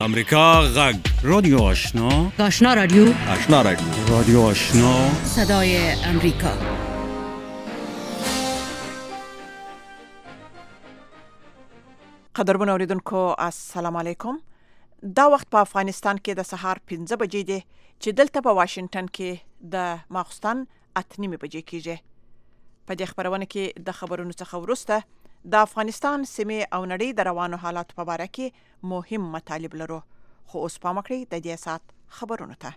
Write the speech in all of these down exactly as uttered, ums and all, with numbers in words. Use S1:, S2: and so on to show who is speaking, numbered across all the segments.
S1: امریکا غږ
S2: رادیو آشنا
S3: آشنا رادیو
S1: آشنا رادیو
S2: رادیو آشنا
S3: صدای امریکا.
S4: قدرمن اوریدونکو السلام علیکم. دا وخت په افغانستان کې د سهار پنځه بجې دي چې دلته په واشنگټن کې د ماخستن اته نیمې بجې کېږي. په دې خبرونه کې د خبرونو څخه وروسته د افغانستان سیمې او نړۍ د روانو حالات په اړه کې مهم مطالب لرو، خو اوس پام وکړئ د دې سات خبرونو ته.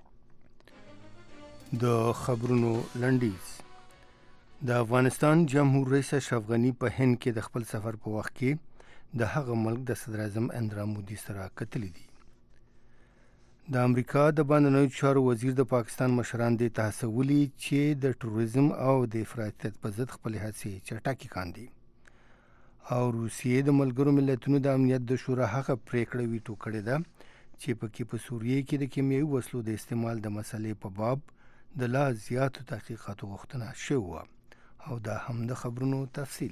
S5: د خبرونو لنډیز. د افغانستان جمهور رئیس اشرف غنی په هند کې د خپل سفر په وخت کې د هغه ملک د صدر اعظم اندرا مودي سره کتلي دي. د امریکا د بهرنیو چارو وزیر د پاکستان مشران دې ته هڅولي چې د ټوریزم او د افراطیت په ضد خپل هڅې چټکې کاندي. او روسیې د ملګرو ملتونو د امنیت د شورا هغه پریکړه ویټو کړې ده چې پکې په سوریې کې د کیمیاوي وسلو د استعمال د مسلې په باب د لا زیاتو تحقیقاتو غوښتنه شوې. او دا هم د خبرونو تفصیل.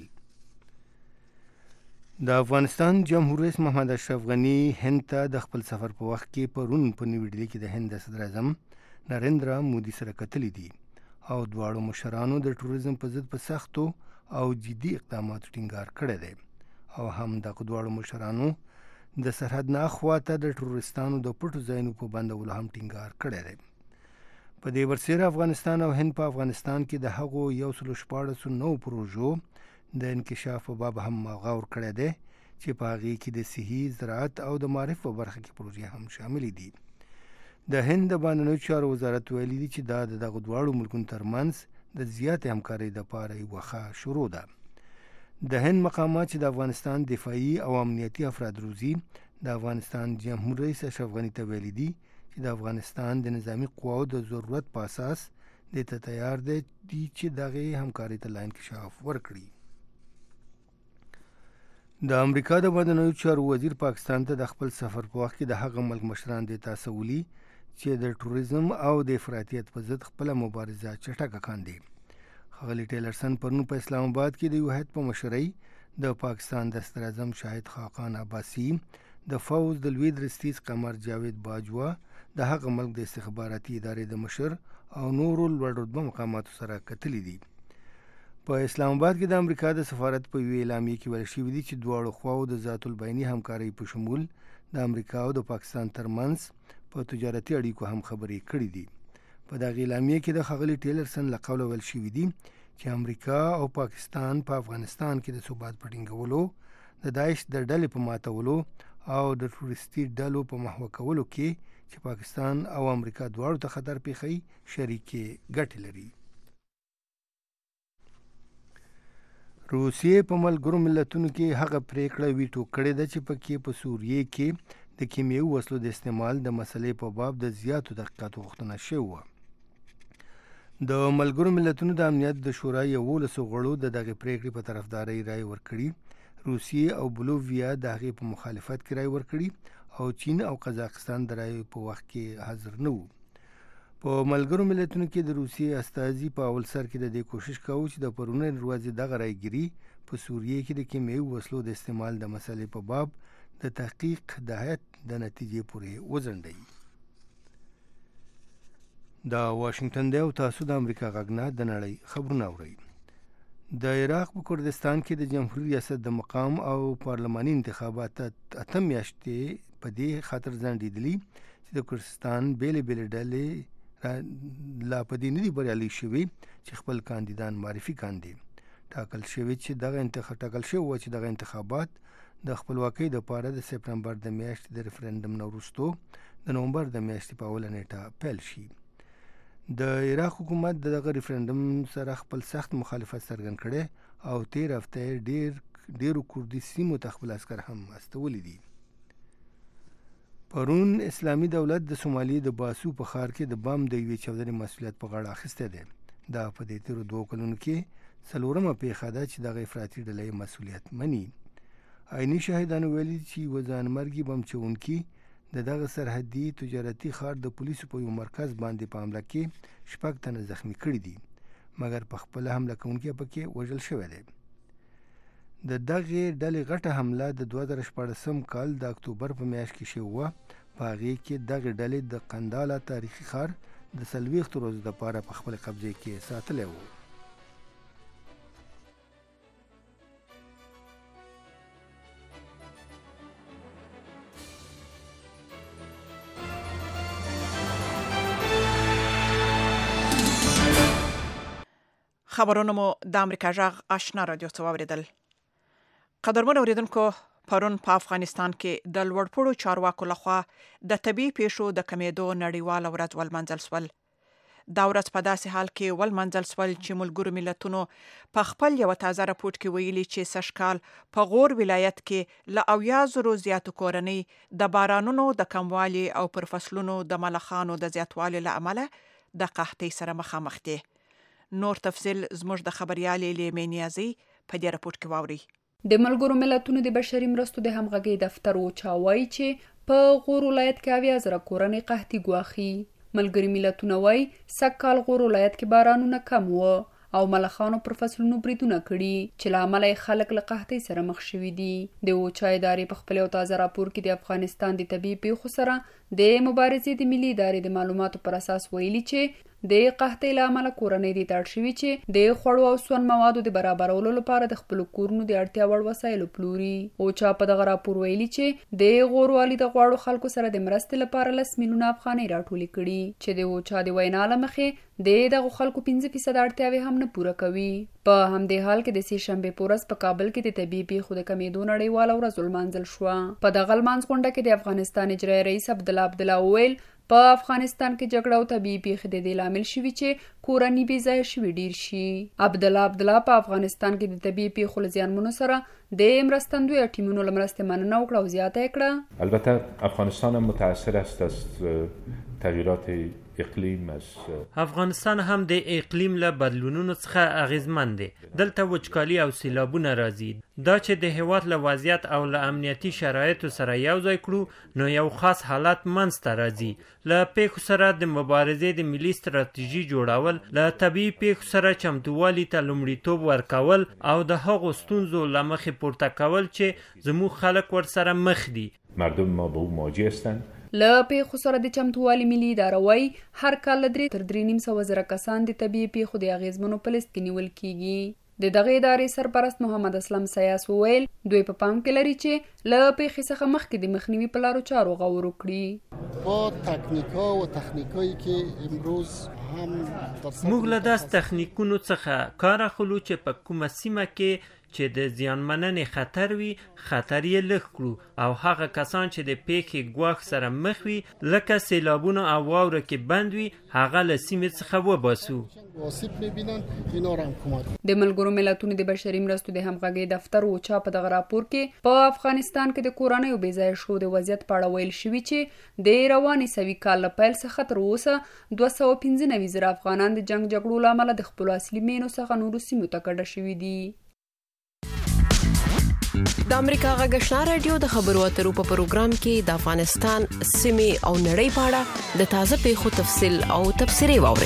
S5: د افغانستان جمهور رئیس محمد اشرف غنی هند ته د خپل سفر په وخت کې پرون په نیو ډیلي کې د هند د صدر اعظم نریندرا مودي سره کتلي دي او دواړو مشرانو د ټوریزم په ضد په سختو او جدي اقداماتو ټینګار کړی دی. او هم د دواړو مشرانو د سرحد نه اخواته د ټوریستانو د پټو ځایونو په بندولو هم ټینګار کړی دی. په دې ورسره افغانستان او هند په افغانستان کې د هغو یو سل شپاړس نوو پروژو د انکشاف په باب هم غور کړی دی چې په هغې کې د صحي زراعت او د معرف په برخه کې پروژې هم شاملې دي. د هند د بهرنیو چارو وزارت ویلي دي چې دا د دغو دواړو ملکونو ترمنځ د زیاتې همکارۍ دپاره یوه ښه شروع ده. د هند مقامات چې د افغانستان دفاعي او امنیتي افراد روزي د افغانستان جمهور رئیس اشرف غني ته ویلي دي چې د افغانستان د نظامی قواو د ضرورت په اساس دې ته تیار دی چې دغې همکارۍ ته لا انکشاف ورکړي. د امریکا د بهرنیو چارو وزیر پاکستان ته د خپل سفر په وخت کې د هغه ملک مشران دې ته هڅولي چې د ټوریزم او د افراطیت په ضد خپله مبارزه چټکه کاندي. ښاغلي ټیلرسن پرون په اسلام آباد کې د یو هیئت په مشرۍ د پاکستان د صدر اعظم شاهد خاقان عباسي، د فوز د لوی درستیز قمر جاوید باجوا، د هغه ملک د استخباراتي ادارې د مشر او نورو لوړ رتبه مقاماتو سره کتلي دي. په اسلام آباد کې د امریکا د سفارت په یوې اعلامیې کې ویل شوي دي چې دواړو خواو د ذات البیني همکارۍ په شمول د امریکا او د پاکستان ترمنځ په تجارتي اړیکو هم خبرې کړې دي. په دغه اعلامیې کې د ښاغلي ټیلرسن له قوله ویل شوي دي چې امریکا او پاکستان په افغانستان کې د ثبات په ټینګولو، د داعش د ډلې په ماتولو او د ټوریستي ډلو په محوه کولو کې چې پاکستان او امریکا دواړو ته خطر پیښوي شریکې ګټې لري. روسیې په ملګرو ملتونو کې هغه پریکړه ویټو کړې ده چې پکې په سوریې کې د کیمیاوي وسلو د استعمال د مسلې په باب د زیاتو تحقیقاتو غوښتنه شوې. د ملګرو ملتونو د امنیت د شورا یولسو غړو د دغې پریکړې په طرفدارۍ رایې ورکړي. روسیې او بلوویا د هغې په مخالفت کې رایې ورکړي او چین او قزاقستان د رایې په وخت کې حاضر نه وو. په ملګرو ملتونو کې د روسیې استازي په اول سر کې د دې کوشش کاوه چې د پرونۍ ورځې دغه رایګیري په سوریې کې د کیمیاوي وسلو د استعمال د مسلې په باب د تحقیق د هیئت د نتیجې پورې وځنډوي. دا واشنگټن دی او تاسو د امریکا غږ نه د نړۍ خبرونه اورئ. د عراق په کردستان کې د جمهوري ریاست د مقام او پارلماني انتخابات اته میاشتې په دې خاطر ځنډېدلي چې د کردستان بېلې بېلې ډلې لا په دې نه دي بریالي شوي چې خپل کاندیدان معرفي کاندي. ټاکل شوي چې دغه انتخاب ټاکل شوی و چې دغه انتخابات د خپلواکۍ دپاره د سپټمبر د میاشتې د ریفرنډم نه وروستو د نومبر د میاشتې په اوله نیټه پیل شي. د عراق حکومت د دغه ریفرنډم سره خپل سخت مخالفت څرګند کړی او تېر هفته ډېر ډېرو کردي سیمو ته خپل عسکر هم استولی دي. پرون اسلامي دولت د سومالي د باسو په ښار کې د بام د یوې چاودنې مسؤلیت په غاړه اخیستی دی. دا په دې تېرو دوو کلونو کې څلورمه پیښه ده چې دغه افراطي ډلې مسؤلیت مني. عیني شاهدانو ویلي چې یوه ځانمرګي بم چوونکي د دغه سرحدي تجارتي ښار د پولیسو په یو مرکز باندې په حمله کې شپږ تنه زخمي کړي دي، مګر په خپله حمله کوونکی پکې وژل شوی دی. د دغې ډلې غټه حمله د دوه زره شپاړسم کال د اکتوبر په میاشت کې شوې وه په هغې کې دغې ډلې د قنداله تاریخي ښار د څلوېښتو ورځو دپاره په خپل قبضې کې ساتلی و.
S4: خبرونه مو د امریکا جغ آشنا رادیو څخه واوریدل. قدرمن اوریدونکو، پرون په افغانستان کې د لوړپوړو چارواکو لخوا د طبي پیښو د کمیدو نړیوال ورځ ولمنځل سول. دا ورځ په داسې حال کې ولمنځل سول چې ملګرو ملتونو په خپل یو تازه راپورټ کې ویلي چې سږکال په غور ولایت کې له اویا زرو زیاتو کورنۍ د بارانونو د کموالي او پر فصلونو د ملخانو د زیاتوالي له امله د قحطۍ سره مخامخ دي. نور تفصیل زموږ د خبريالې لیمې نیازي په دې راپورټ کې واوري.
S1: د ملګرو ملتونو د بشري مرستو د همغږي دفتر وچاوي چې په غور ولایت کې اویا زره کورنۍ قحطي ګواخي. ملګري ملتونه وايي سږکال غور ولایت کې بارانونه کم و او ملخانو پر فصلونو بریدونه کړي چې له امله خلک له قحطۍ سره مخ شوي دي. د وچا ادارې په خپل یو تازه راپور کې د افغانستان د طبي پیښو سره د مبارزې د ملي ادارې د معلوماتو پر اساس ویلي چې د قحطۍ له امله کورنۍ دي تړ شوي چې د خوړو او سون موادو د برابرولو لپاره د خپل کورونو د اړتیا وړ وسایلو پلوري. وچا په دغه راپور ویلي چې د غور والي د غواړو خلکو سره د مرستې لپاره لس میلیونه افغانۍ راټولې کړي چې د وچا د وینا له مخې د دغه خلکو پنځه فیصد اړتیاوې هم نه پوره کوي. په همدې حال کې د سې شنبې په ورځ په کابل کې د طبي پیښو د کمیدو نړیواله ورځ ولمانځل شوه. په دغه لمانځ غونډه کې د افغانستان اجرایي رئیس عبدالله عبدالله وویل په افغانستان کې جګړه او طبي پیښې د دې لامل شوي چې کورنۍ بې ځایه شوي ډیر شي. عبدالله عبدالله په افغانستان کې د طبي پیښو له زیانمنو سره د مرستندوی ټیمونو له مرستې مننه وکړه او زیاته یې کړه.
S6: البته افغانستان هم متاثر است از تغییرات اقلیم است.
S7: افغانستان هم د اقلیم له بدلونونو څخه اغیزمن دی. دلته وچکالي او سیلابونه راځي. دا چې د هیواد له وضعیت او له امنیتي شرایطو سره یو ځای کړو نو یو خاص حالت منځته راځي. له پیښو سره د مبارزې د ملي ستراتیژي جوړول، له طبیعي پیښو سره چمتووالي ته لومړیتوب ورکول او د هغو ستونزو له مخې پورته کول چې زموږ خلک ورسره مخ دي.
S6: مردم ما به او مواجه هستند.
S1: له پیښو سره د چمتووالي ملي اداره وايي هر کال له درې تر درې نیم سوه زره کسان د طبیعي پیښو د اغیزمنو په لیست کې نیول کیږي. د دغه ادارې سرپرست محمد اسلم سیاس وویل دوی په پام کې لري چې له پیښې څخه مخکې د مخنیوي په لارو چارو غور وکړي.
S8: با تکنیکا و تخنیکایی که امروز هم
S7: موږ له داسې تخنیکونو څخه کار اخلو چې په کومه سیمه کې چې د زیانمننې خطر وي خطر یې لږ کړو او هغه کسان چې د پیښې ګواښ سره مخ وي لکه سیلابونه او واوره کې بند وي هغه له سیمې څخه وباسو.
S1: د ملګرو ملتونو د بشري مرستو د همغږۍ دفتر وچا په دغه راپور کې په افغانستان کې د کورنیو بې ځایه شو د وضعیت په اړه ویل شوي چې د روانې سوي کال له پیل څخه تر اوسه دوه سوه پنځه نوي زره افغانان د جنګ جګړو له امله د خپلو اصلي مینو څخه نورو سیمو ته کډه شوي دي.
S3: د امریکا غږ آشنا رادیو د خبرو اترو په پروګرام کې د افغانستان سیمې او نړۍ په اړه د تازه پیښو تفصیل او تبصرې واورئ.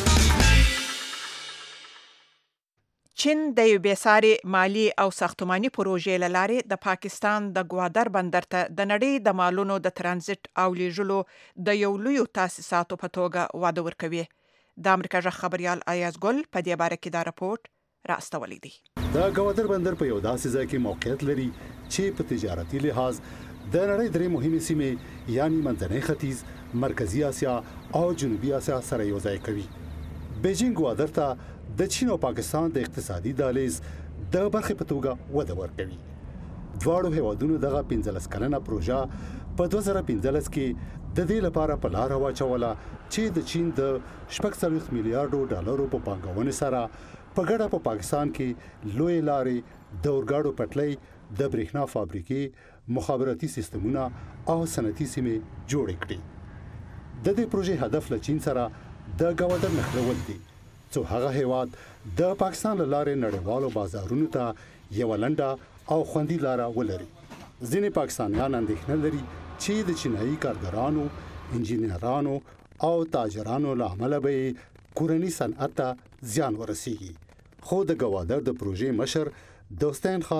S4: چین د یو بېساري مالی او ساختماني پروژې له لارې د پاکستان د ګوادر بندر ته د نړۍ د مالونو د ترانزیت او لیږلو د یو لویو تاسیساتو په توګه واده ورکوي. د امریکا غږ خبريال ایاز ګل په دې باره کې دا راپورټ راستولی دی.
S9: د ګوادر بندر په یو داسې ځای کې موقعیت لري چې په تجارتي لحاظ د نړۍ درې مهمې سیمې یعنی منځنی ختیځ، مرکزی اسیا او جنوبي اسیا سره یو ځای کوي. بیجینګ ګوادر ته د چین او پاکستان د اقتصادي دهلیز د برخې په توګه وده ورکوي. دواړو هیوادونو دغه پنځلس کلنه پروژه په دوه زره پنځلس کې د دې لپاره په لار واچوله چې د چین د شپږ څلوېښت میلیارډو ډالرو په پانګونې سره په ګډه په پاکستان کې لوی لارې، د اورګاډو پټلۍ، د برېښنا فابریکې، مخابراتي سیستمونه او صنعتي سیمې جوړې کړي. د دې پروژې هدف له چین سره د ګوادر نښلول دي څو هغه هیواد د پاکستان له لارې نړیوالو بازارونو ته یو لنډه او خوندي لاره ولري. ځینې پاکستانیان اندېښنه لري چې د چینایي کارګرانو، انجینرانو او تاجرانو له امله به کورني صنعت ته زیان ورسیږي. خو د ګوادر د پروژې مشر دوستین خان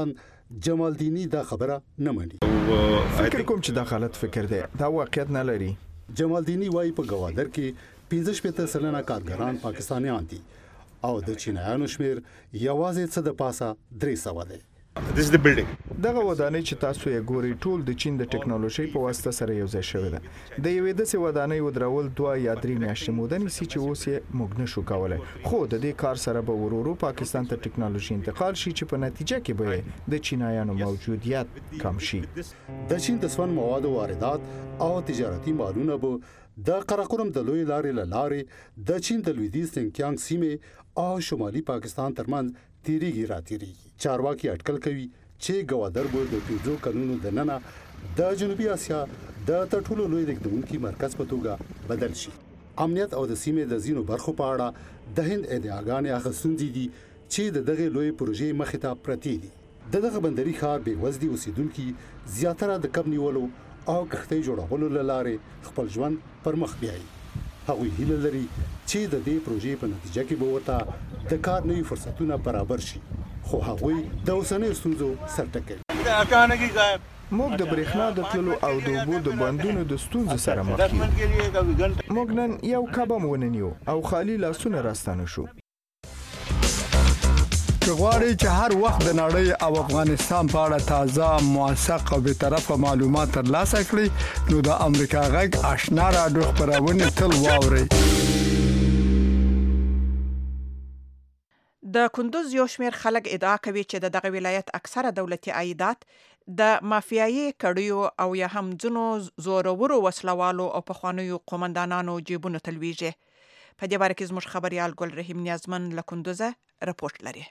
S9: جمالدینی دا خبره نه مني.
S10: فکر کوم چې دا غلط فکر دی، دا واقعیت نه لري.
S9: جمالدینی وايي په گوادر کې پنځه شپږ سلنه کارګران پاکستانیان دي او د چینایانو شمیر یوازې څه د پاسه درې سوه دی.
S10: This is the building. دغه ودانۍ چې تاسو یې ګورئ ټول د چین د ټکنالوژي په واسطه سره یو ځای شوې ده. د یوې داسې ودانۍ ودرول دوه یا درې میاشتې موده نیسي چې اوس یې موږ نشو کولی، خو د دې کار سره به ورو ورو پاکستان ته ټکنالوژي انتقال شي چې په نتیجه کې به د چینایانو موجودیت کم شي.
S9: د چین د سون موادو واردات او تجارتي مالونه به د قراقرم د لوی لارې له لارې د چین د لویدیځ سنکیانګ سیمې او شمالي پاکستان ترمنځ تیریږي راتیریږي. چارواکي اټکل کوي چې گوادر به د پنځو کلونو د ننه د جنوبي اسیا د تر ټولو لوی لیږدونکي مرکز په توګه بدل شي. امنیت او د سیمې د ځینو برخو په اړه د هند ادعاګانې هغه ستونزې دي چې د دغه لوی پروژې مخې ته پرتې دي. د دغه بندري ښار بې وزدي اوسیدونکي زیاتره د کب نیولو او کښتۍ جوړولو له لارې خپل ژوند پر مخ بیایي. هغوی هیله لري چې د دې پروژې په نتیجه کې به ورته د کار نوي فرصتونه برابر شي، خو هغوی د اوسنیو ستونزو سر ټکوي.
S10: موږ د برېښنا د تللو او د اوبو د بندونو د ستونزو سره مخ یو. موږ نن یو کب هم ونه نیو او خالي لاسونه راستانه شو.
S11: که غواړئ چې هر وخت د نړۍ او افغانستان په اړه تازه، موثق او بیطرفه معلومات ترلاسه کړئ نو د امریکا غږ آشنا راډیو خپرونه تل واورئ.
S4: د کندوز یو شمېر خلک ادعا کوي چې د دغه ولایت اکثره دولتي عایدات د مافیایي کړیو او یا هم ځینو زورورو وسلوالو او پخوانیو قومندانانو جیبونو ته لویږي. په دې باره کې زموږ خبريال ګل رحیم نیازمن له کندوزه رپورټ لري.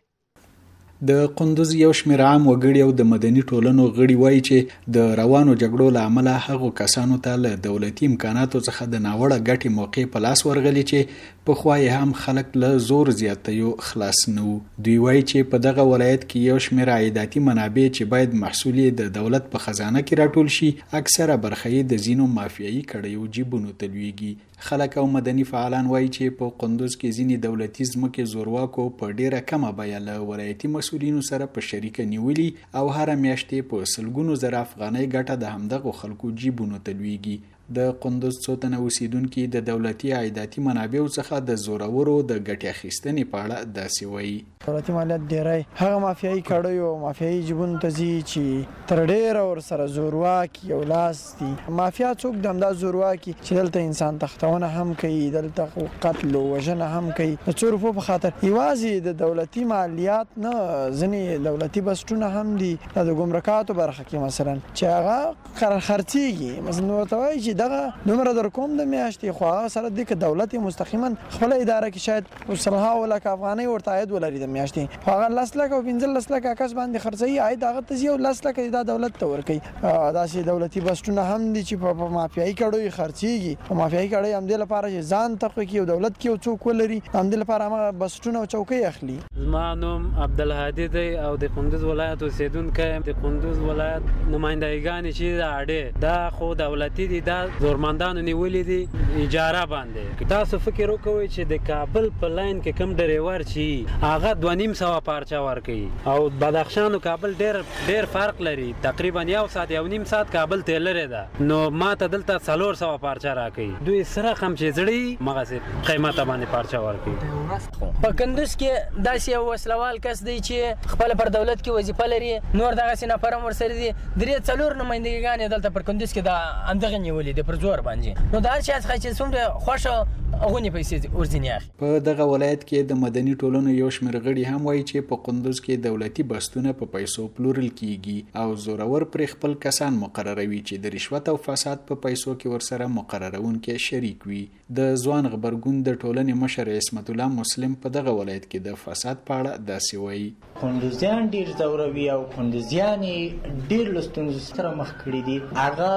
S12: د کندوز یو شمېر عام وګړي او د مدني ټولنو غړي وایي چې د روانو جګړو له امله هغو کسانو ته له دولتي امکاناتو څخه د ناوړه ګټې موقع په لاس ورغلي چې پخوا یې هم خلک له زور زیاتیو خلاص نه وو. دوی وایي چې په دغه ولایت کې یو شمېر عایداتي منابع چې باید محصول یې د دولت په خزانه کې راټول شي، اکثره برخه یې د ځینو مافیایي کړیو جیبونو ته لویږي. خلک او مدني فعالان وایي چې په کندوز کې ځینې دولتي ځمکې زورواکو په ډیره کمه بیه له ولایتي مسؤلینو سره په شریکه نیولي او هر میاشتې په سلګونو زره افغانۍ ګټه د همدغو خلکو جیبونو ته لویږي. د کندوز څو تنه اوسیدونکي د دولتي عایداتي منابعو څخه د زورورو د ګټې اخیستنې په اړه داسې وایي.
S13: دولتي مالیات ډیری هغه مافیایي کړیو مافیایي جیبونو ته ځي چې تر ډیره ورسره زورواکي یو لاس دي. مافیا څوک د همدا زورواکي چې دلته انسان تختونه هم کوي، دلته قتل او وژنه هم کوي د څو روپو په خاطر. یوازې د دولتي مالیات نه ځینې دولتي بسټونه هم دي د ګمرکاتو برخه کې مثلا چې هغه خرڅیږي. مثلا ورته وایي چې دغه دومره در کوم د میاشتې خو هغه سره د دولت مستقیما خپل اداره کې شاید وسلها لک افغانۍ ورته عاید ولري د میاشتې، هغه لس لک او پنځلس لک کس باندې خرڅي عاید هغه ته یو لس لک د دولت ته ورکوي. داسې دولتي بسټونه هم دي چې په مافیایي کړیو خرڅيږي. په مافیایي کړی هم د لپاره چې ځان تقوی کې او دولت کې او څوک ولري هم د لپاره هغه بسټونه او چوکۍ اخلي.
S14: زما نوم عبدالهادي دی او د کندوز ولایت اوسیدونکی یم. د کندوز ولایت نمائندګان چې دا اړې دا خو دولتي دي، دا زورمندانو نیولې دي اجاره باندې. تاسو فکر وکوئ چې د کابل په لاین کې کم ډریور چې هغه دوه نیم سوه پارچه ورکوي او بدخشان او کابل ډیر ډیر فرق لري، تقریبا یو ساعت یو نیم ساعت کابل ته لري ده، نو ما ته دلته څلور سوه پارچه راکوي. دوی سره کم چې زړی مغه قیمت باندې پارچه ورکوي.
S15: په کندوز کې داسې یو وسلوال کس دی چې خپل پر دولت کې وظیفه لري، نور دغه سینه پرم ورسره دي درې څلور نمائندګان دلته پر کندوز کې دا اندغه نیولې دي پر زور باندې. نو دا چې څنګه څومره خوښه غونې پیسې ورځنی اخلي.
S12: په دغه ولایت کې د مدني ټولنو یو شمېر غړي هم وایي چې په کندوز کې دولتي بستونه په پیسو پلورل کیږي او زورور پر خپل کسان مقرروي چې د رشوت او فساد په پیسو کې ورسره مقررونکي شریک وي. د ځوان خبرګون د ټولنې مشر عصمت الله مسلم په دغه ولایت کې د فساد په اړه داسې وایي.
S16: کندوزیان ډیر زوروي او کندوزیان ډیر لستونزو سره مخ کړي دي. هغه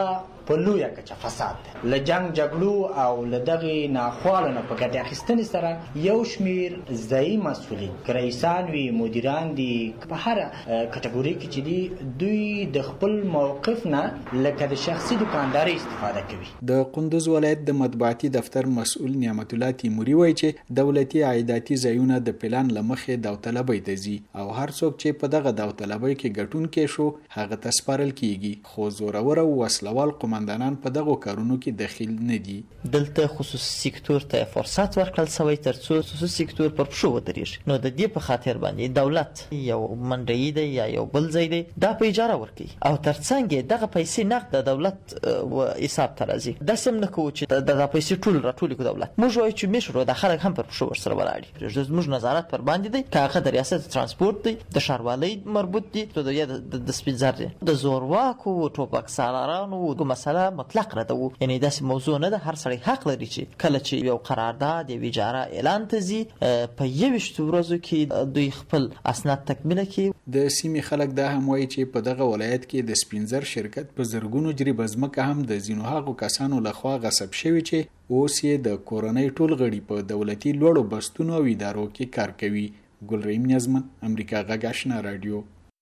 S16: په لویه کچه فساد دی. له جنگ جګړو او له دغې ناخوالو نه په ګټې اخیستنې سره یو شمېر ځایي مسؤلین رئیسان وي مدیران دي په هره کټګوري کې چې دي دوی د خپل موقف نه لکه د شخصي دکانداري استفاده کوي.
S12: د قندوز ولایت د مطبوعاتي دفتر مسؤل نعمت الله تیموري وایي چې دولتي عایداتي ځایونه د پلان له مخې داوطلبۍ ته ځي او هر څوک چې په دغه داوطلبۍ کې ګټونکی شو هغه ته سپارل کیږي، خو زورور او وسلوال قومندانان په دغو کارونو کې دخیل نه دي.
S17: دلته خصوصي سکتور ته فرصت ورکړل شوی ترڅو خصوصي سکتور پر پښو ودرېږي. نو د دې په خاطر باندې دولت یو منډی دی یا یو بل ځای دی دا په اجاره ورکړي او ترڅنګ دغه پیسې نقد د دولت و حساب ته راځي. دا سم نه کوو چې د پیسې ټول راټولې کو دولت. موږ وایو چې مشرو د خلک هم پر پښو ورسره ولاړ دي. زموږ نظارت پر باندې دی که هغه د ریاست ترانسپورت دی د ښاروالۍ مربوط دي د د سپین زر دی د زورواکو ټوپک سالارانو د مسله مطلق ردو. یعنی داسې موضوع نه ده. هر سړی حق لري چې کله چې یو قرارداد یو اجاره اعلان ته ځي په یویشتو ورځو کې دوی خپل اسناد تکمیله کړي.
S12: د سیمې خلک دا هم وایي چې په دغه ولایت کې د سپین زر شرکت په زرګونو جریبه ځمکه هم د ځینو هغو کسانو لخوا غصب شوي چې اوس یې د کورنۍ ټول غړي په دولتي لوړو بستونو او ادارو کې کار کوي. ګلریم نیازمن، امریکا غږ آشنا رادیو.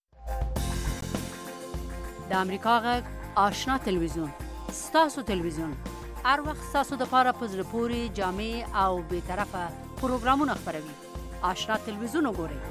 S18: د امریکا غږ آشنا تلویزیون ستاسو تلویزیون هر وخت ستاسو دپاره په زړه پورې جامع او بې طرفه پروګرامونه خپروي. آشنا تلویزیون وګورئ.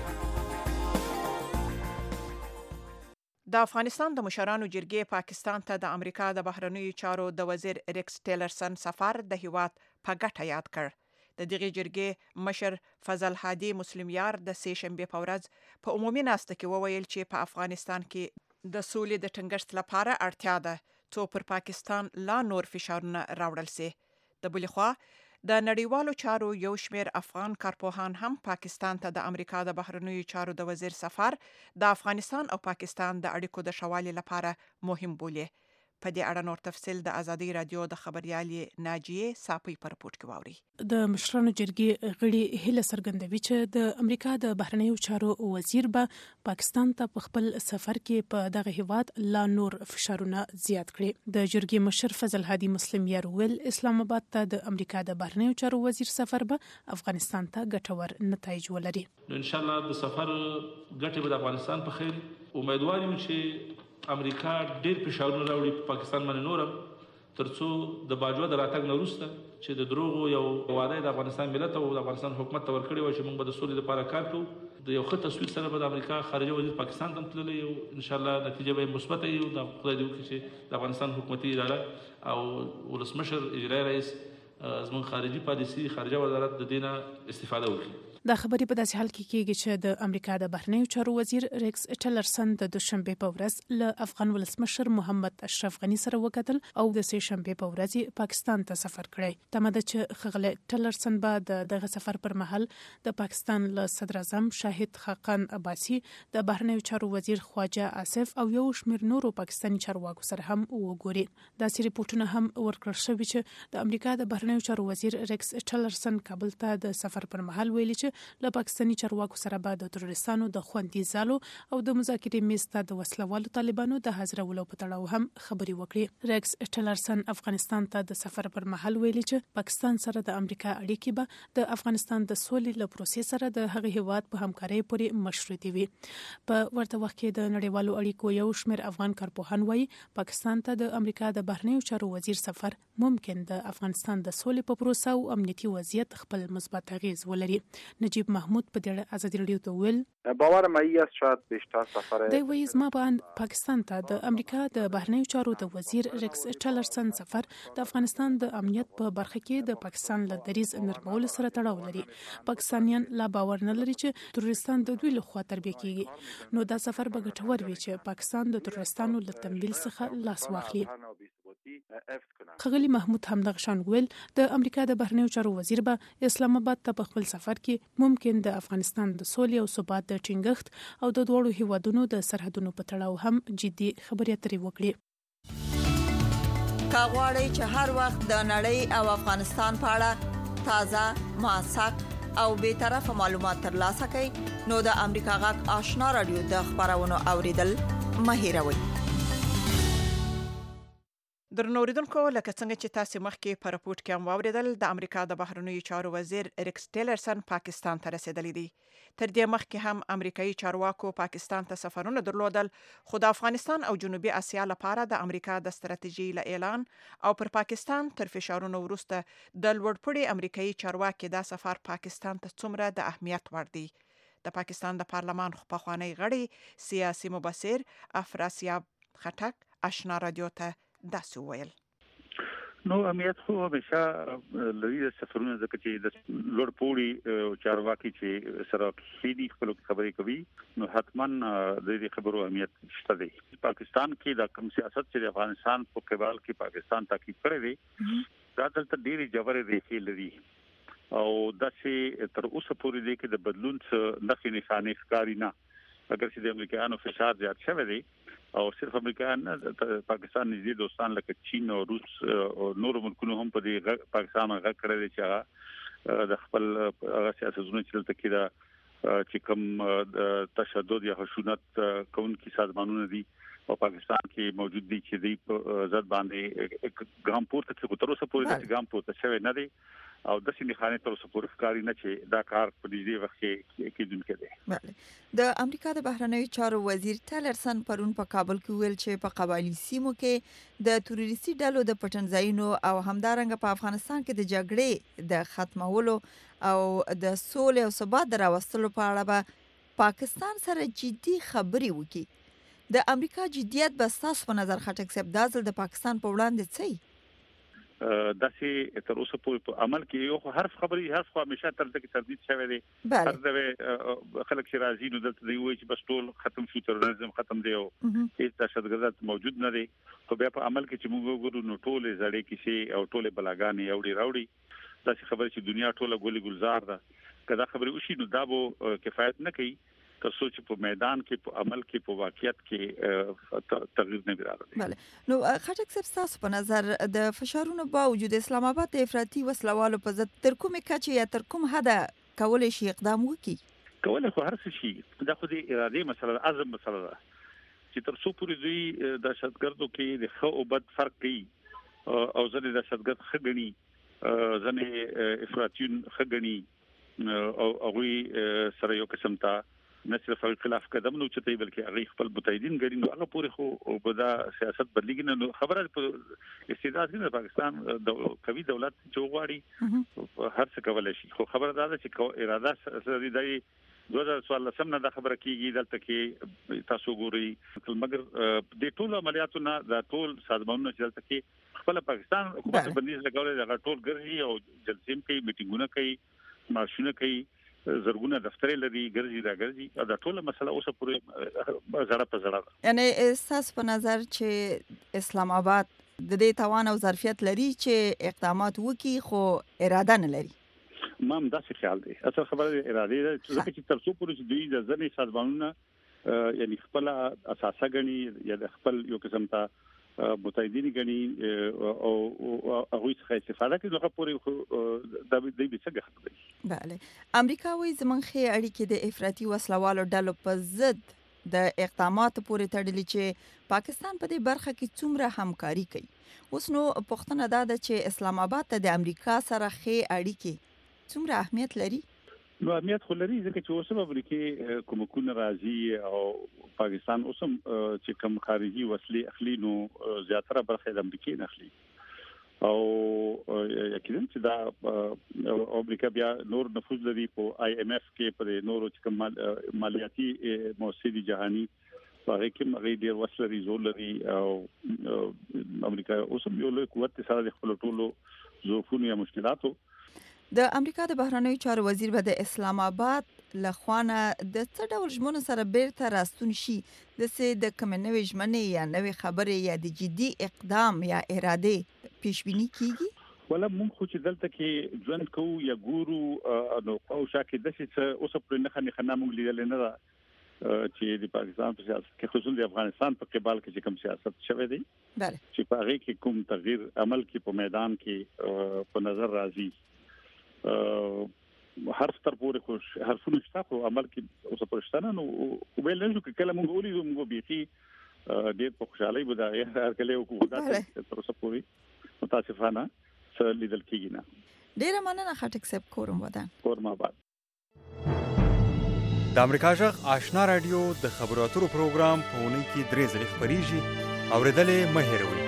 S4: د افغانستان د مشرانو جرګې پاکستان ته د امریکا د بهرنیو چارو د وزیر ریکس ټیلرسن سفر د هیواد په ګټه یاد کړ. د دغې جرګې مشر فضل هادي مسلم یار د سه شنبې په ورځ په عمومي ناسته کې وویل چې په افغانستان کې د سولې د ټینګښت لپاره اړتیا ده څو پر پاکستان لا نور فشارونه راوړل سي. د بلې خوا د نړیوالو چارو یو شمېر افغان کارپوهان هم پاکستان ته د امریکا د بهرنیو چارو د وزیر سفر د افغانستان او پاکستان د اړیکو د ښه والي لپاره مهم بولي. په دې اړه نور تفصیل د ازادي رادیو د خبريالې ناجیه صافي په رپورت کې واوري.
S19: د مشرانو جرګې غړي هیله څرګندوي چې د امریکا د بهرنیو چارو وزیر به پاکستان ته په خپل سفر کې په دغه هیواد لا نور فشارونه زیات کړي. د جرګې مشر فضل هادي مسلم یار ویل اسلام آباد ته د امریکا د بهرنیو چارو وزیر سفر به افغانستان ته ګټور نتایج ولري.
S20: ان شاء الله د سفر ګټه به د افغانستان په خیر. امیدوار یم چې امریکا ډېر فشارونه راوړي په پاکستان باندې نورم ترڅو د باجوه د راتګ نه وروسته چې د دروغو یو وعده د افغانستان ملت او د افغانستان حکومت ته ورکړې وای چې موږ به د سولې لپاره کار کوو. د یو ښه تصویر سره به د امریکا خارجه وزیر پاکستان ته تللی او ان شاء الله نتیجه به مثبت وي. د خدای دې وکړي چې د افغانستان حکومتي اداره او ولسمشر اجرایي رئیس زموږ خارجي پالیسي خارجه وزارت د دینه استفاده وکړي.
S19: دا خبرې په داسې حال کې کېږي چې د امریکا د بهرنیو چارو وزیر ریکس ټیلرسن د دوشنبه په ورځ له افغان ولسمشر محمد اشرف غنی سره وکتل او د سه شنبه په ورځ پاکستان ته سفر کړی. تمه ده چې خغله ټیلرسن به د دغه سفر پر مهال د پاکستان له صدر اعظم شاهد خاقان عباسي د بهرنیو چارو وزیر خواجه آصف او یو شمېر نورو پاکستاني چارواکو سره هم وګوري. داسې ریپورتونه هم ورکړل شوي چې د امریکا د بهرنیو چارو وزیر ریکس ټیلرسن کابل ته د سفر پر مهال ویلي چې له پاکستاني چارواکو سره به د تروریستانو د خوندي ځالو او د مذاکرې میز ته د وسلوالو طالبانو د حاضرولو په تړاو هم خبري وکړي. ریکس ټیلرسن افغانستان ته د سفر پر مهال ویلي چې پاکستان سره د امریکا اړیکې به د افغانستان د سولې له پروسې سره د هغه هیواد په همکارۍ پورې مشروطې وي. په ورته وخت کې د نړیوالو اړیکو یو شمېر افغان کارپوهان وایي پاکستان ته د امریکا د بهرنیو چارو وزیر سفر ممکن د افغانستان د سولې په پروسه او امنیتي وضعیت خپل مثبت اغیز ولري. نجیب محمود په دې ازادي رادیو ته ویل
S21: باور مایی است شاید بیشتر سفر
S19: دی وایي زما په پاکستان ته د امریکا د بهرنیو چارو د وزیر ریکس ټیلرسن سفر د افغانستان د امنیت په برخه کې د پاکستان له دریز نرمولو سره تړاو لري. پاکستانیان لا باور نه لري چې تروریستان د دوی لخوا تربیه کیږي. نو دا سفر به ګټور وي چې پاکستان د تروریستانو له تمویل څخه لاس واخلي. خغلی محمود هم دغه شان ویل د امریکا د بهرنیو چارو وزیر به اسلام آباد ته په خپل سفر کې ممکن د افغانستان د سولې او ثبات د ټینګښت او د دوړو هیوادونو د سرحدونو په تړاو هم جدي خبرې اترې وکړي.
S22: کا غواړئ چې هر وخت د نړۍ او افغانستان په اړه تازه موثق او بې طرفه معلومات ترلاسه کړئ نو د امریکا غږ آشنا رادیو د خبرونو اوریدل مه هیروئ.
S4: درنوریدونکو لکه څنګه چې تاسو مخکې په راپورټ کې هم واوریدل د امریکا د بهرنیو چارو وزیر ریکس ټیلرسن پاکستان ته رسیدلی دی. تر دې مخکې هم امریکایي چارواکو پاکستان ته سفرونه درلودل، خو د افغانستان او جنوبي اسیا لپاره د امریکا د ستراتیژي له اعلان او پر پاکستان تر فشارونو وروسته د لوړپوړي امریکایي چارواکي دا سفر پاکستان ته څومره د اهمیت وړ دی. د پاکستان د پارلمان پخوانی غړي سیاسي مبصر افراسیاب خټک آشنا رادیو ته داسې وویل.
S2: نو اهمیت خو همیشه لري د سفرونو ځکه چې د لوړپوړي چارواکي چې سره خېدي خپل خبرې کوي نو حتما د دې خبرو اهمیت شته دی. پاکستان کې د کوم سیاست چې د افغانستان په قبال کې پاکستان تعقیب کړی دی دا دلته ډېری جوړې ریښې لري او داسې تر اوسه پورې دی کې د بدلون څخه نښې نښانې ښکاري نه. اگر چې د امریکایانو فشار زیات شوی دی او صرف امریکایان پاکستان نږدې دوستان لکه چین او روس او نور ملکونو هم په دې پاکستان غږ کړی دی چې د خپل سیاستونو چې دلته کې دا چې کوم تشدد یا خشونت کوونکي سازمانونه دي او پاکستان کې موجود دي چې د ضد باندې ګام پورته کې تر اوسه پورې د ګام پورته شوی نه دی او د سینې خانه تر اوسه پورې ښکاری نه چې دا کار په دې وخت کې کېدونکې دی.
S22: بله د امریکا د بهرنیو چارو وزیر ټیلرسن پرون په کابل کې ویل چې په قبایلی سیمو کې د تروریستي ډلو د پټنځایونو او همدارنګه په افغانستان کې د جګړې د ختمولو او د سولې او ثبات راوستلو په اړه به پاکستان سره جدي خبرې وکړي. د امریکا جديت به تاسو په نظر خټک صاحب دازل د پاکستان په وړاندې څه
S2: داسې تر اوسه پورې په عمل کې یو حرف خبري حرف خو همیشه تر دې کې تردید شوی دی. هر ځای خلک چې راځي نو دلته دی وایي چې بس ټول ختم شو، تروریزم ختم دی او هیڅ دهشتګرد موجود نه دی. خو بیا په عمل کې چې موږ وګورو نو ټول زړې کیسې او ټول بلاګانې اوړي راوړي. داسې خبره چې دنیا ټوله ګولي ګلزار ده کدا خبرې وشي نو دا به کفایت نه کوي تر څو چې په میدان کې په عمل کې په واقعیت کې تغییر نه راغلی.
S22: بله نو خټک صاحب تاسو په نظر د فشارونو باوجود اسلام آباد د افراطي وسلوالو په ضد تر کومه کچه یا تر کوم حد کولای شي اقدام وکړي؟
S2: کولای خو هر څه شي، دا خو د ارادې مسله عزم مسله ده چې تر څو پورې دوی د دهشتګردو کې د ښه او بد فرق کوي او ځنې دهشتګرد ښه ګڼي، ځنې افراطیون ښه ګڼي او هغوی سره یو قسم ته نه صرف خلاف قدم نو چته بلکې هغه خپل متحدین ګړي نو هغه پورې خو په دا سیاست بدلیږي نو خبره په استعداد کې د پاکستان د قوي دولت چوغواړي هر څه کولای شي. خو خبره دا ده چې اراده سره دی دوه هزار څوارلسم نه دا خبره کیږي دلته کې تاسو ګوري مګر د ټول عملیاتو نه د ټول سازمانونو چې دلته کې خپل پاکستان حکومت بندیز لګولې دا ټول ګرځي او جلسې کوي، میټینګونه کوي، مارشونه کوي، زرګونه دفتر لري، ګرځي را ګرځي دا ټول مسله اوسه پورې زړه په زړه ده.
S22: یعنی اساس په نظر چې اسلام آباد د دې توان او ظرفیت لري چې اقدامات وکړي خو اراده نه لري.
S2: ما هم داسې خیال دی. اصل خبره اراده ده ځکه چې تر څو پورې چې دوی د ځنې سازمانونو یعنی خپل اساسه غني یا د خپل یو قسم ته متحدین غني او هغه څخه استفاده کوي نو پورې د دې بيڅ خبره.
S22: بله امریکا وایي زمونږ خې اړیکې د افراطي وسلوالو ډلو په ضد د اقداماتو پورې تړلي چې پاکستان په دې برخه کې څومره همکاري کوي. اوس نو پوښتنه دا ده چې اسلام آباد ته د امریکا سره خې اړیکې څومره اهمیت لري؟
S2: نو اهمیت خو لري ځکه چې اوس په امریکا کومکونه راځي او پاکستان اوس چې کوم خارجي وسلې اخلي نو زیاتره برخه د امریکا نه اخلي او یقینا چې دا امریکا بیا نور نفوذ لري په آی ایم ایف کې په نورو چې کوم مالیاتي موسسې جهاني هغه کې مغې ډیر وسلري زول لري او امریکا اوس یو لوی قوت سره خپل ټولو ظروفونو یا مشکلاتو.
S22: د امریکا د بهرنیو چارو وزیر به د اسلام آباد لخوانه د څه ډول ژمنو سره بیرته راستون شي د څه د کوم نوې ژمنې یا نوې خبرې یا د جدي اقدام یا اراده پیش بینی کیږي؟
S2: ولا مونږ خو چې دلته کې ځوان کو یا ګورو نو او شاکه د څه اوس په نه خنه خنه مونږ لیدل نه دا چې د پاکستان په سیاست کې خصوصا د افغانستان په قبال کې کوم سیاست شوه دی چې په هغه کې کوم تغییر عمل کې په میدان کې په نظر راځي حرف تر پورې خو حرفونه شته خو عمل کې اوس پرشتنه نو ویل نه چې کله مونږ ولې موږ بيخي ډېر په خوشحالي به دا هر کله وکړو دا تر اوسه پورې متاسفانه څه لیدل کېږي نه.
S22: ډېره مننه خټک صاحب. کورم ودان.
S2: کورم آباد.
S5: د امریکا جغ آشنا رادیو د خبرو اترو پروګرام په اونۍ کې درې ځلې خپرېږي. اورېدل یې مه هېروئ.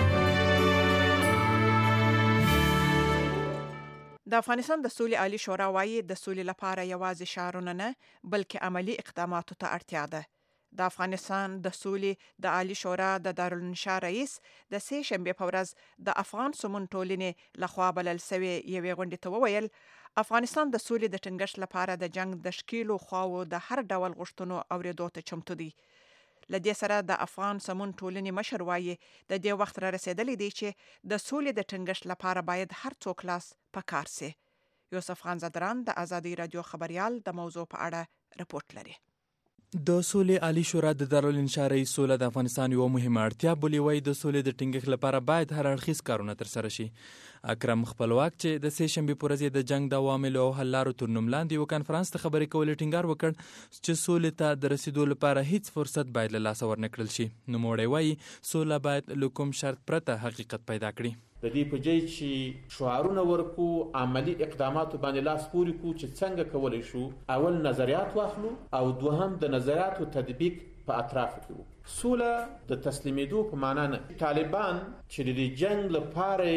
S4: د افغانستان د سولې عالی شورا وایي د سولې لپاره یوازې شعارونه نه بلکې عملی اقداماتو ته اړتیا ده. د افغانستان د سولې د عالی شورا د دارالانشا رئیس د سه شنبه په ورځ د افغان سمون ټولنې لخوا بلل شوی یوې غونډې ته وویل افغانستان د سولې د ټینګښت لپاره د جنگ د شکیلو خواو د هر ډول غوښتنو اورېدو ته چمتو دی. لدې سره د افغان سمون ټولنې مشر وایي د دې وخت را رسیدلی دی چې د سولې د ټینګښت لپاره باید هر څوک لاس په کار سي. یوسف خان زدران د آزادۍ رادیو خبريال د موضوع په اړه رپورټ لري.
S6: د سولې عالی شورا د دارالانشا رئیس سوله د افغانستان یو مهمه اړتیا بولي. وایي د سولې د ټینګښت لپاره باید هر اړخیز کارونه ترسره شي. اکرم خپلواک چې د سه شنبې په ورځ د جنگ د عواملو او حل لارو تر نوم لاندې یو کانفرنس ته خبرې کول ټینګار وکړ چې سولې ته د رسیدو لپاره هیڅ فرصت باید له لاسه ورنکړل شي. نوموړی وایي سوله باید له کوم شرط پرته حقیقت پیدا کړي.
S23: د دې په ځای چې شعارونه ورکو عملی اقداماتو باندې لاس پورې کو چې څنګه کولای شو اول نظریات واخلو او دوهم د نظریاتو تطبیق په اطرافو کې وو. سوله د تسلیمېدو په معنا نه. طالبان چې د جنگ لپاره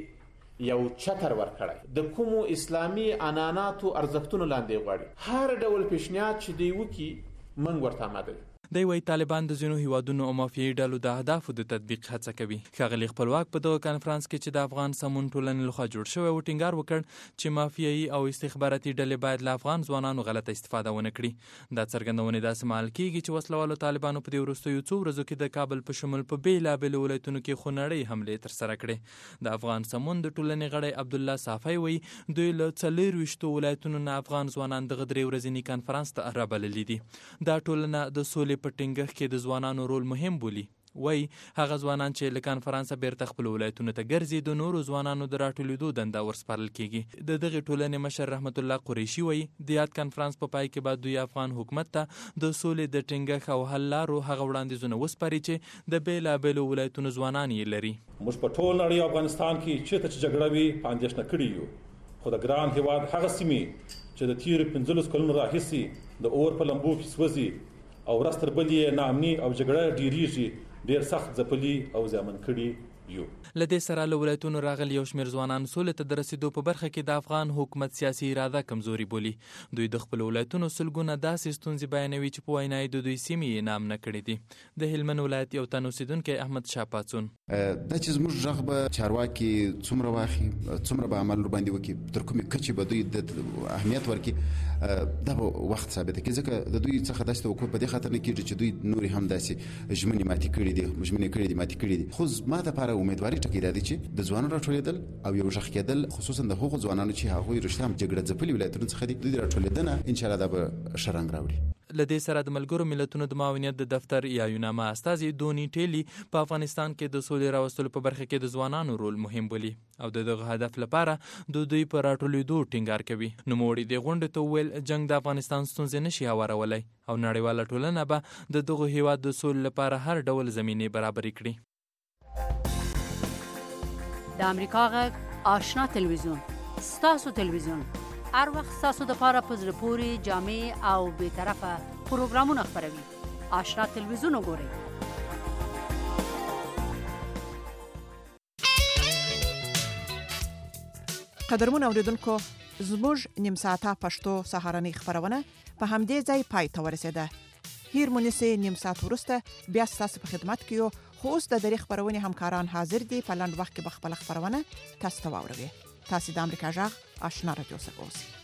S23: یو چتر ورکړی د کومو اسلامي عنعناتو ارزښتونو لاندې غواړي هر ډول پیشنهاد چې دی وکي موږ ورته آماده یو.
S6: دی وایي طالبان د ځینو هیوادونو او مافیایي ډلو د اهدافو د تطبیق هڅه کوي. ښاغلي خپلواک په دغه کانفرنس کې چې د افغان سمون ټولنې لخوا جوړ شوی و ټینګار وکړ چې مافیایي او استخباراتي ډلې باید له افغان ځوانانو غلطه استفاده ونه کړي. دا څرګندونې داسې مهال کېږي چې وسلوالو طالبانو په دې وروستیو څو ورځو کې د کابل په شمول په بېلابېلو ولایتونو کې خونړۍ حملې ترسره کړې. د افغان سمون د ټولنې غړی عبدالله صافی وایي دوی له څلېرویشتو ولایتونو نه افغان ځوانان دغه درې ورځني کانفرنس ته رابللي دي. دا ټولنه د سولې په ټینګښت کې د ځوانانو رول مهم بولي. وای هغه ځوانان چې له کانفرنس بیرته خپل ولایتونو ته ګرځي د نورو ځوانانو د راټولېدو دنده ورسپارل کیږي. د دغه ټولنې مشر رحمت الله قریشي وای د یاد کانفرنس په پای کې بعد دوی افغان حکومت ته د سولې د ټینګښت او حل لارو هغه وړاندیزونه وسپاري چې د بیلابېلو ولایتونو ځوانان یې لري.
S24: موږ په ټول نړۍ افغانستان کې چې ته جګړه وي پاندېشنه کړی یو خو د ګران هیواد هغه سیمې چې د تیر پنځلس کلونو راهیسې د اور په لمبو کې سوځي او ورځ تر بلې ناامني او جګړه ډیریږي ډیر سخت ځپلي او زیانمن کړي یو.
S6: له دې سره له ولایتونو راغلي یو شمېر ځوانان سولې ته د رسیدو په برخه کې د افغان حکومت سیاسي اراده کمزوري بولي. دوی د خپلو ولایتونو سلګونه داسې ستونزې بیانوي چې په وینا یې د دوی سیمې یې نام نه کړي دي. د هلمند ولایت یو تن اوسېدونکی احمد شاه پاڅون
S25: دا چې زموږ غږ به چارواکي څومره واخلي څومره به عمل ورباندې وکړي تر کومې کچې به دوی د اهمیت ورکړي دا به وخت ثابته کړي. ځکه د دوی څخه داسې توقع په دې خاطر نه کېږي چې دوی نورې هم داسې ژمنې ماتې کړي دي ژمنې کړي دي ماتې کړي دي. خو زما دپاره امیدواري ټکی دا دی چې د ځوانانو راټولېدل او یو غږ کېدل خصوصا د هغو ځوانانو چې هغوی رښتیا هم جګړه ځپلي ولایتونو څخه دي دوی راټولېدنه انشاءالله دا به ښه رنګ راوړي.
S6: له دې سره د ملګرو ملتونو د معاونیت د دفتر یا یوناما استازي دونی ټیلی په افغانستان کې د سولې راوستلو په برخه کې د ځوانانو رول مهم بولي او د دغه هدف لپاره د دوی په راټولېدو ټینګار کوي. نوموړي د غونډې ته وویل جنګ د افغانستان ستونزې نشي هوارولی او نړیواله ټولنه به د دغه هیواد د سولې لپاره هر ډول زمینې برابرې کړي.
S18: د امریکا غږ آشنا تلویزیون ستاسو تلویزیون هر وخت ستاسو د پاره په زړه پورې جامع او بې طرفه پروګرامونه خپروي. آشنا تلویزیون وګورئ.
S4: قدرمن اوریدونکو زموږ نیم ساعته پښتو سهارنۍ خبرونه په همدې ځای پای ته ورسېده. هیر مونږه نیم ساعت ورسته بیا ستاسو په خدمت کې یو خو اوس د دری خبرونه همکاران حاضر دي په لاند وخت کې بخپل خبرونه تاسو ته واوروي. تاسو د امریکا غږ آشنا رادیو څخه اوسئ.